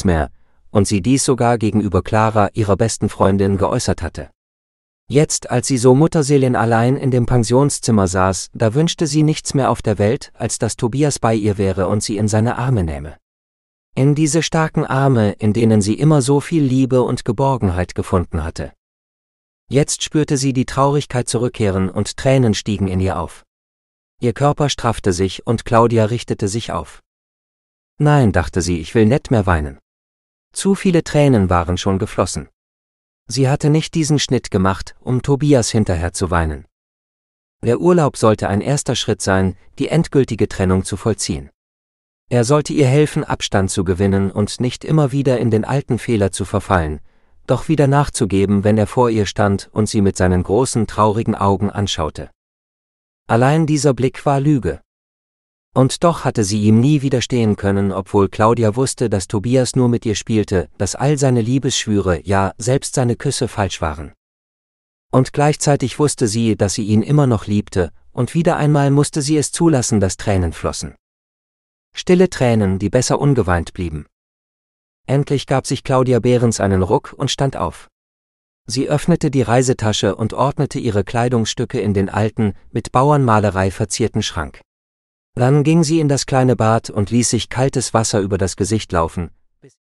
mehr, und sie dies sogar gegenüber Clara, ihrer besten Freundin, geäußert hatte. Jetzt, als sie so mutterseelenallein in dem Pensionszimmer saß, da wünschte sie nichts mehr auf der Welt, als dass Tobias bei ihr wäre und sie in seine Arme nähme. In diese starken Arme, in denen sie immer so viel Liebe und Geborgenheit gefunden hatte. Jetzt spürte sie die Traurigkeit zurückkehren und Tränen stiegen in ihr auf. Ihr Körper straffte sich und Claudia richtete sich auf. Nein, dachte sie, ich will nicht mehr weinen. Zu viele Tränen waren schon geflossen. Sie hatte nicht diesen Schnitt gemacht, um Tobias hinterher zu weinen. Der Urlaub sollte ein erster Schritt sein, die endgültige Trennung zu vollziehen. Er sollte ihr helfen, Abstand zu gewinnen und nicht immer wieder in den alten Fehler zu verfallen, doch wieder nachzugeben, wenn er vor ihr stand und sie mit seinen großen, traurigen Augen anschaute. Allein dieser Blick war Lüge. Und doch hatte sie ihm nie widerstehen können, obwohl Claudia wusste, dass Tobias nur mit ihr spielte, dass all seine Liebesschwüre, ja, selbst seine Küsse falsch waren. Und gleichzeitig wusste sie, dass sie ihn immer noch liebte, und wieder einmal musste sie es zulassen, dass Tränen flossen. Stille Tränen, die besser ungeweint blieben. Endlich gab sich Claudia Behrens einen Ruck und stand auf. Sie öffnete die Reisetasche und ordnete ihre Kleidungsstücke in den alten, mit Bauernmalerei verzierten Schrank. Dann ging sie in das kleine Bad und ließ sich kaltes Wasser über das Gesicht laufen,